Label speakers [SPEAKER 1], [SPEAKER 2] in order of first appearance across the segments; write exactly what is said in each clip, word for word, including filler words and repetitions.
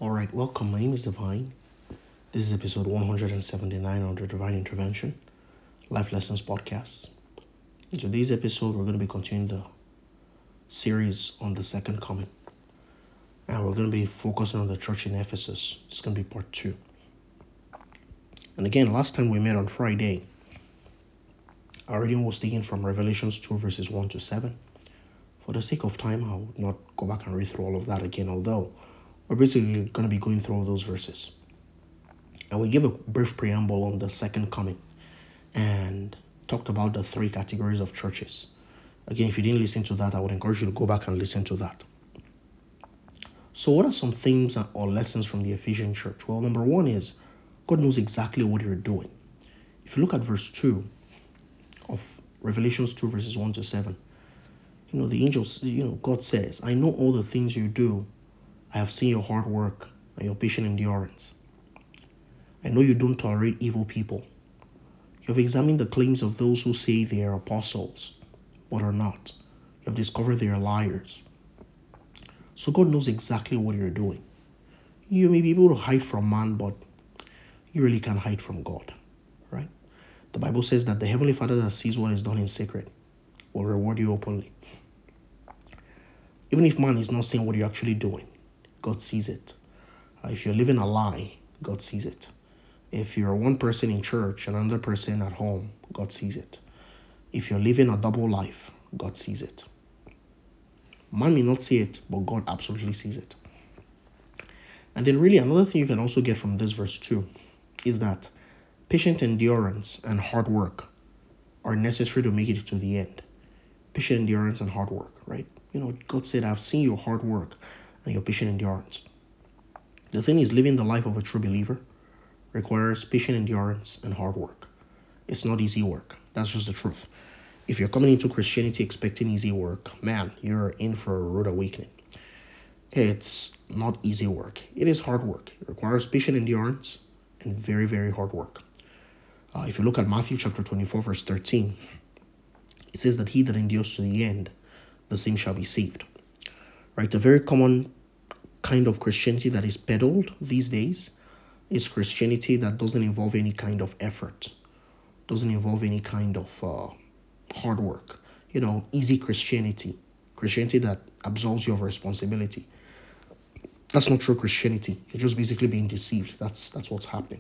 [SPEAKER 1] All right, welcome. My name is Divine. This is episode one hundred seventy-nine of the Divine Intervention Life Lessons Podcast. In today's episode, we're going to be continuing the series on the second coming. And we're going to be focusing on the church in Ephesus. It's going to be part two. And again, last time we met on Friday, our reading was taken from Revelations two, verses one to seven. For the sake of time, I will not go back and read through all of that again, although we're basically going to be going through all those verses. And we gave a brief preamble on the second coming and talked about the three categories of churches. Again, if you didn't listen to that, I would encourage you to go back and listen to that. So what are some themes or lessons from the Ephesian church? Well, number one is God knows exactly what you're doing. If you look at verse two of Revelations two, verses one to seven, you know, the angels, you know, God says, I know all the things you do. I have seen your hard work and your patient endurance. I know you don't tolerate evil people. You have examined the claims of those who say they are apostles, but are not. You have discovered they are liars. So God knows exactly what you're doing. You may be able to hide from man, but you really can't hide from God, right? The Bible says that the Heavenly Father that sees what is done in secret will reward you openly. Even if man is not seeing what you're actually doing, God sees it. Uh, if you're living a lie, God sees it. If you're one person in church and another person at home, God sees it. If you're living a double life, God sees it. Man may not see it, but God absolutely sees it. And then really another thing you can also get from this verse two is that patient endurance and hard work are necessary to make it to the end. Patient endurance and hard work, right? You know, God said, I've seen your hard work and your patient endurance. The thing is, living the life of a true believer requires patient endurance and hard work. It's not easy work. That's just the truth. If you're coming into Christianity expecting easy work, man, you're in for a rude awakening. It's not easy work. It is hard work. It requires patient endurance and very, very hard work. Uh, if you look at Matthew chapter twenty-four, verse thirteen, it says that he that endures to the end, the same shall be saved. Right? A very common kind of Christianity that is peddled these days is Christianity that doesn't involve any kind of effort, doesn't involve any kind of uh, hard work. You know, easy Christianity, Christianity that absolves you of responsibility. That's not true Christianity. You're just basically being deceived. That's that's what's happening.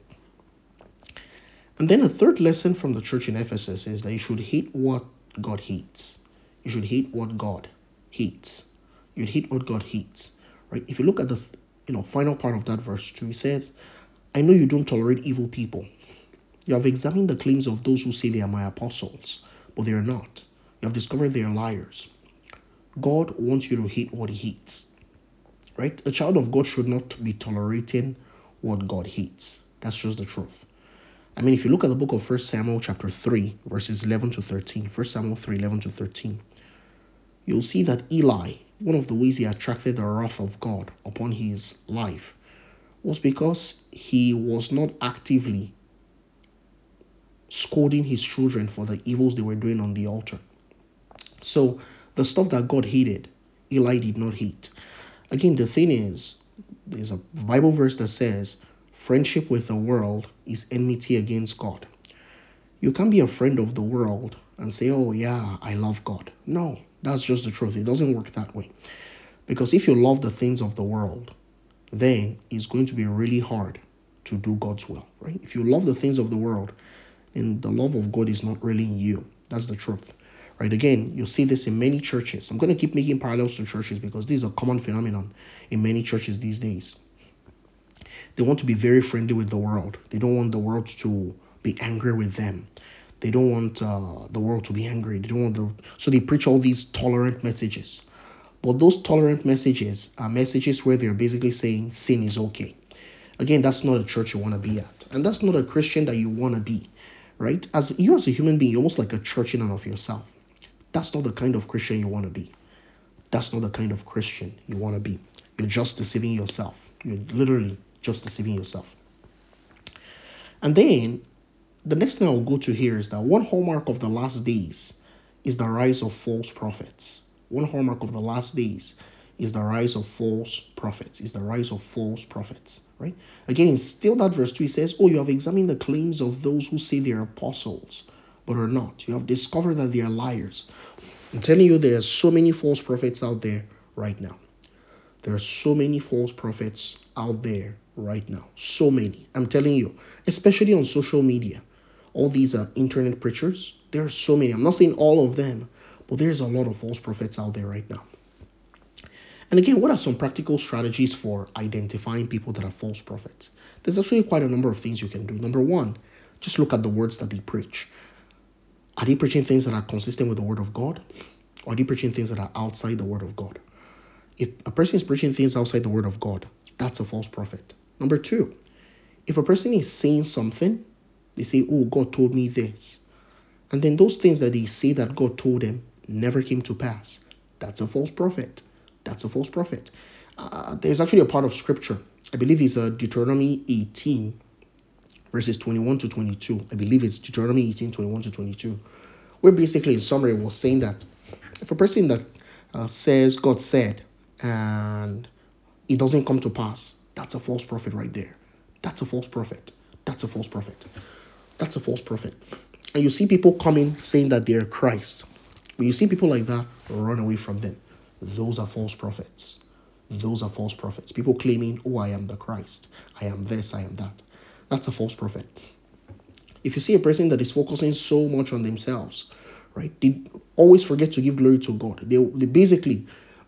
[SPEAKER 1] And then a third lesson from the church in Ephesus is that you should hate what God hates. You should hate what God hates. You'd hate what God hates. Right? If you look at the you know final part of that verse two, he said, I know you don't tolerate evil people. You have examined the claims of those who say they are my apostles, but they are not. You have discovered they are liars. God wants you to hate what he hates. Right? A child of God should not be tolerating what God hates. That's just the truth. I mean, if you look at the book of First Samuel chapter three, verses eleven to thirteen, First Samuel three, eleven to thirteen, you'll see that Eli, one of the ways he attracted the wrath of God upon his life was because he was not actively scolding his children for the evils they were doing on the altar. So the stuff that God hated, Eli did not hate. Again, the thing is, there's a Bible verse that says, friendship with the world is enmity against God. You can't be a friend of the world and say, oh yeah, I love God. No, that's just the truth. It doesn't work that way. Because if you love the things of the world, then it's going to be really hard to do God's will, right? If you love the things of the world, then the love of God is not really in you. That's the truth, right? Again, you'll see this in many churches. I'm going to keep making parallels to churches because this is a common phenomenon in many churches these days. They want to be very friendly with the world. They don't want the world to be angry with them. They don't want uh, the world to be angry. They don't want the so they preach all these tolerant messages. But those tolerant messages are messages where they're basically saying sin is okay. Again, that's not a church you want to be at. And that's not a Christian that you want to be, right? As you as a human being, you're almost like a church in and of yourself. That's not the kind of Christian you want to be. That's not the kind of Christian you want to be. You're just deceiving yourself. You're literally just deceiving yourself. And then the next thing I will go to here is that one hallmark of the last days is the rise of false prophets. One hallmark of the last days is the rise of false prophets. Is the rise of false prophets, right? Again, in still that verse two, it says, oh, you have examined the claims of those who say they are apostles, but are not. You have discovered that they are liars. I'm telling you, there are so many false prophets out there right now. There are so many false prophets out there right now. So many. I'm telling you, especially on social media. All these are internet preachers. There are so many. I'm not saying all of them, but there's a lot of false prophets out there right now. And again, what are some practical strategies for identifying people that are false prophets? There's actually quite a number of things you can do. Number one, just look at the words that they preach. Are they preaching things that are consistent with the word of God? Or are they preaching things that are outside the word of God? If a person is preaching things outside the word of God, that's a false prophet. Number two, if a person is saying something, they say, oh, God told me this. And then those things that they say that God told them never came to pass. That's a false prophet. That's a false prophet. Uh, there's actually a part of scripture. I believe it's uh, Deuteronomy eighteen, verses twenty-one to twenty-two. I believe it's Deuteronomy eighteen, twenty-one to twenty-two. Where basically in summary was saying that if a person that uh, says God said and it doesn't come to pass, that's a false prophet right there. That's a false prophet. That's a false prophet. That's a false prophet. And you see people coming saying that they're Christ. When you see people like that, run away from them. Those are false prophets. Those are false prophets. People claiming, oh, I am the Christ. I am this, I am that. That's a false prophet. If you see a person that is focusing so much on themselves, right, they always forget to give glory to God. They, they basically,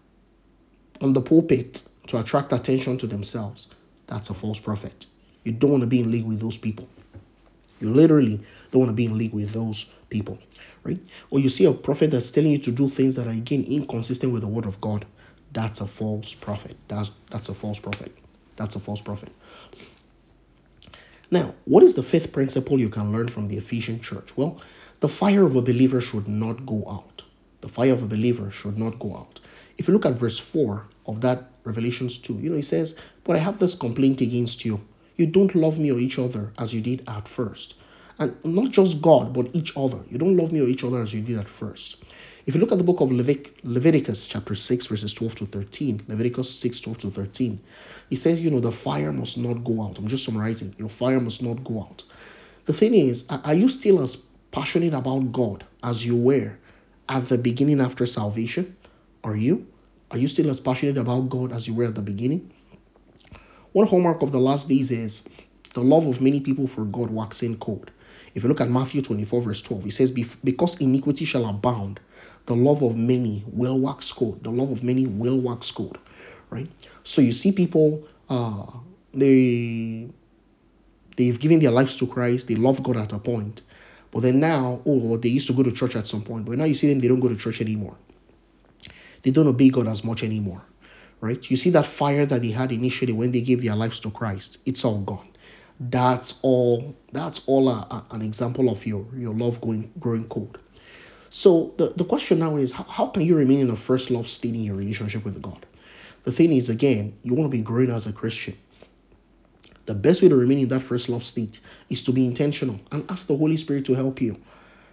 [SPEAKER 1] on the pulpit, to attract attention to themselves, that's a false prophet. You don't want to be in league with those people. You literally don't want to be in league with those people, right? Or you see a prophet that's telling you to do things that are, again, inconsistent with the word of God. That's a false prophet. That's, that's a false prophet. That's a false prophet. Now, what is the fifth principle you can learn from the Ephesian church? Well, the fire of a believer should not go out. The fire of a believer should not go out. If you look at verse four of that Revelations two, you know, it says, but I have this complaint against you. You don't love me or each other as you did at first. And not just God, but each other. You don't love me or each other as you did at first. If you look at the book of Levit- Leviticus chapter six, verses twelve to thirteen, Leviticus six, twelve to thirteen, it says, you know, the fire must not go out. I'm just summarizing. Your fire must not go out. The thing is, are you still as passionate about God as you were at the beginning after salvation? Are you? Are you still as passionate about God as you were at the beginning? One hallmark of the last days is the love of many people for God waxing cold. If you look at Matthew twenty-four, verse twelve, it says, because iniquity shall abound, the love of many will wax cold. The love of many will wax cold, right? So you see people, uh, they, they've given their lives to Christ. They love God at a point. But then now, oh, they used to go to church at some point. But now you see them, they don't go to church anymore. They don't obey God as much anymore, right? You see that fire that they had initially when they gave their lives to Christ. It's all gone. That's all. That's all a, a, an example of your, your love going growing cold. So the, the question now is, how, how can you remain in the first love state in your relationship with God? The thing is, again, you want to be growing as a Christian. The best way to remain in that first love state is to be intentional and ask the Holy Spirit to help you.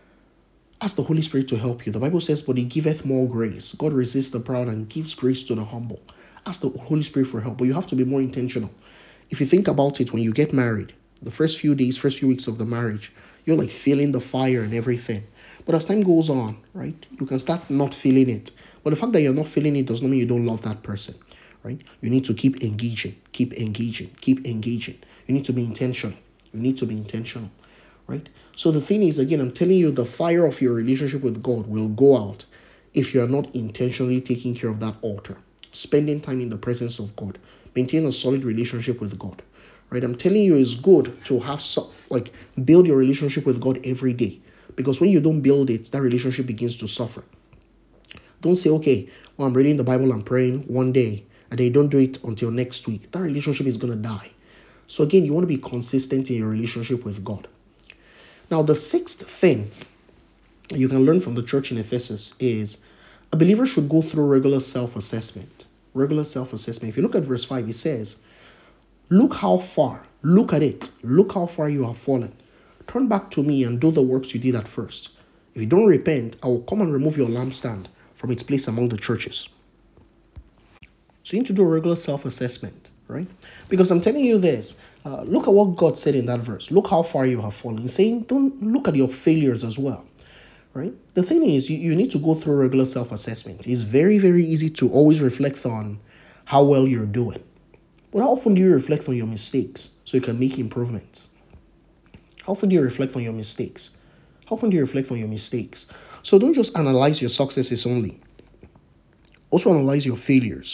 [SPEAKER 1] Ask the Holy Spirit to help you. The Bible says, but he giveth more grace. God resists the proud and gives grace to the humble. Ask the Holy Spirit for help, but you have to be more intentional. If you think about it, when you get married, the first few days, first few weeks of the marriage, you're like feeling the fire and everything. But as time goes on, right, you can start not feeling it. But the fact that you're not feeling it does not mean you don't love that person, right? You need to keep engaging, keep engaging, keep engaging. You need to be intentional. You need to be intentional, right? So the thing is, again, I'm telling you, the fire of your relationship with God will go out if you are not intentionally taking care of that altar, spending time in the presence of God, maintain a solid relationship with God, right? I'm telling you, it's good to have so, like build your relationship with God every day, because when you don't build it, that relationship begins to suffer. Don't say, okay, well, I'm reading the Bible, I'm praying one day, and then you don't do it until next week. That relationship is going to die. So again, you want to be consistent in your relationship with God. Now, the sixth thing you can learn from the church in Ephesus is a believer should go through regular self-assessment. Regular self-assessment. If you look at verse five, it says, look how far, look at it, look how far you have fallen. Turn back to me and do the works you did at first. If you don't repent, I will come and remove your lampstand from its place among the churches. So you need to do a regular self-assessment, right? Because I'm telling you this, uh, look at what God said in that verse. Look how far you have fallen. He's saying, don't look at your failures as well, right? The thing is, you, you need to go through regular self-assessment. It's very, very easy to always reflect on how well you're doing. But how often do you reflect on your mistakes so you can make improvements? How often do you reflect on your mistakes? How often do you reflect on your mistakes? So don't just analyze your successes only. Also analyze your failures.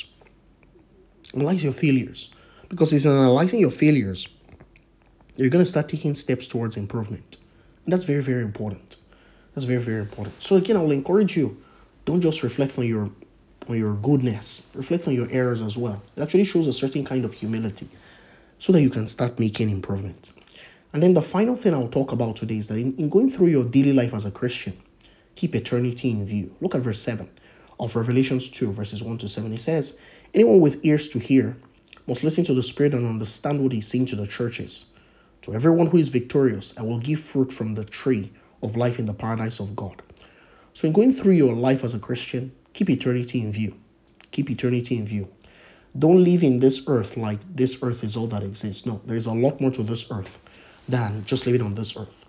[SPEAKER 1] Analyze your failures. Because it's in analyzing your failures, you're going to start taking steps towards improvement. And that's very, very important. That's very, very important. So again, I will encourage you, don't just reflect on your on your goodness. Reflect on your errors as well. It actually shows a certain kind of humility so that you can start making improvement. And then the final thing I'll talk about today is that in, in going through your daily life as a Christian, keep eternity in view. Look at verse seven of Revelations two, verses one to seven. It says, anyone with ears to hear must listen to the Spirit and understand what he's saying to the churches. To everyone who is victorious, I will give fruit from the tree of life in the paradise of God. So in going through your life as a Christian, keep eternity in view. Keep eternity in view. Don't live in this earth like this earth is all that exists. No, there's a lot more to this earth than just living on this earth.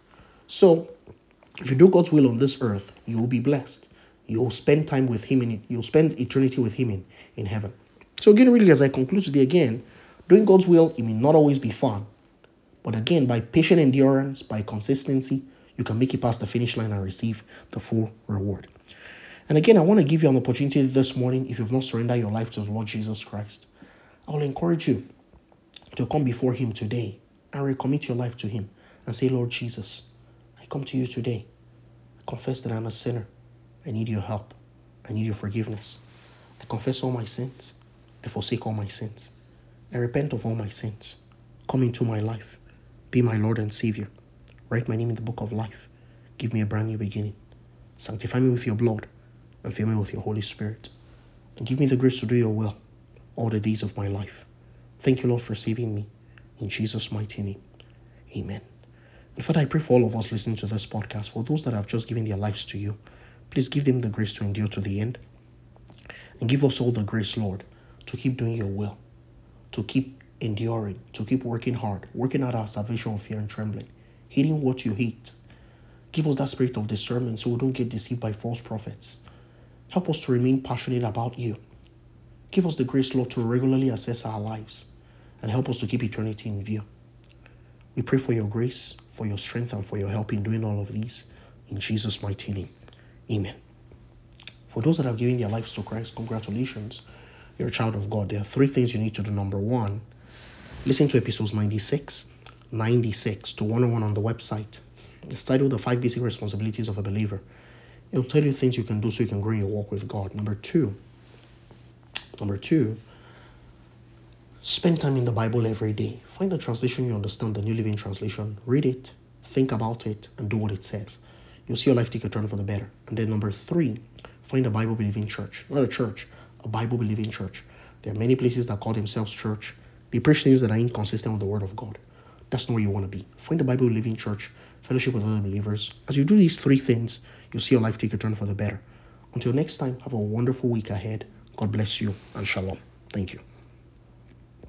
[SPEAKER 1] So if you do God's will on this earth, you will be blessed. You'll spend time with him in it. You'll spend eternity with him in, in heaven. So again, really, as I conclude today, again, doing God's will, it may not always be fun. But again, by patient endurance, by consistency, you can make it past the finish line and receive the full reward. And again, I want to give you an opportunity this morning, if you've not surrendered your life to the Lord Jesus Christ. I will encourage you to come before him today and recommit your life to him and say, Lord Jesus, I come to you today. I confess that I'm a sinner. I need your help. I need your forgiveness. I confess all my sins. I forsake all my sins. I repent of all my sins. Come into my life. Be my Lord and Savior. Write my name in the book of life. Give me a brand new beginning. Sanctify me with your blood and fill me with your Holy Spirit. And give me the grace to do your will all the days of my life. Thank you, Lord, for saving me. In Jesus' mighty name. Amen. In fact, I pray for all of us listening to this podcast, for those that have just given their lives to you, please give them the grace to endure to the end. And give us all the grace, Lord, to keep doing your will, to keep enduring, to keep working hard, working out our salvation with fear and trembling, hating what you hate. Give us that spirit of discernment so we don't get deceived by false prophets. Help us to remain passionate about you. Give us the grace, Lord, to regularly assess our lives and help us to keep eternity in view. We pray for your grace, for your strength, and for your help in doing all of these. In Jesus' mighty name. Amen. For those that have given their lives to Christ, congratulations. You're a child of God. There are three things you need to do. Number one, listen to episodes ninety-six, ninety-six to one oh one on the website. It's titled The Five Basic Responsibilities of a Believer. It'll tell you things you can do so you can grow in your walk with God. Number two, number two, spend time in the Bible every day. Find a translation you understand, the New Living Translation. Read it, think about it, and do what it says. You'll see your life take a turn for the better. And then number three, find a Bible-believing church. Not a church, a Bible-believing church. There are many places that call themselves church. They preach things that are inconsistent with the Word of God. That's not where you want to be. Find a Bible-believing church, fellowship with other believers. As you do these three things, you'll see your life take a turn for the better. Until next time, have a wonderful week ahead. God bless you and shalom. Thank you.